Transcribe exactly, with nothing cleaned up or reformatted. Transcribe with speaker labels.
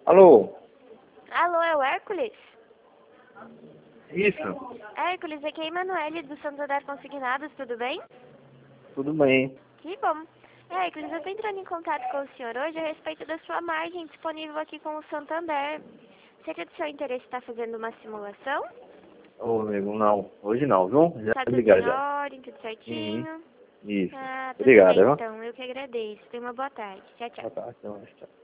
Speaker 1: Alô?
Speaker 2: Alô, é o Hércules?
Speaker 1: Isso?
Speaker 2: Hércules, aqui é a Emanuele do Santander Consignados, tudo bem?
Speaker 1: Tudo bem.
Speaker 2: Que bom. Hércules, eu estou entrando em contato com o senhor hoje a respeito da sua margem disponível aqui com o Santander. Seria do seu interesse estar fazendo uma simulação?
Speaker 1: Ô, amigo, não. Hoje não, viu? Já
Speaker 2: Tá
Speaker 1: vou
Speaker 2: tudo
Speaker 1: ligar
Speaker 2: em
Speaker 1: já.
Speaker 2: ordem, tudo certinho?
Speaker 1: Uhum. Isso.
Speaker 2: Ah, tudo
Speaker 1: Obrigado,
Speaker 2: bem
Speaker 1: viu?
Speaker 2: então, eu que agradeço. Tenha uma boa tarde. Tchau, tchau.
Speaker 1: Boa tarde, tchau.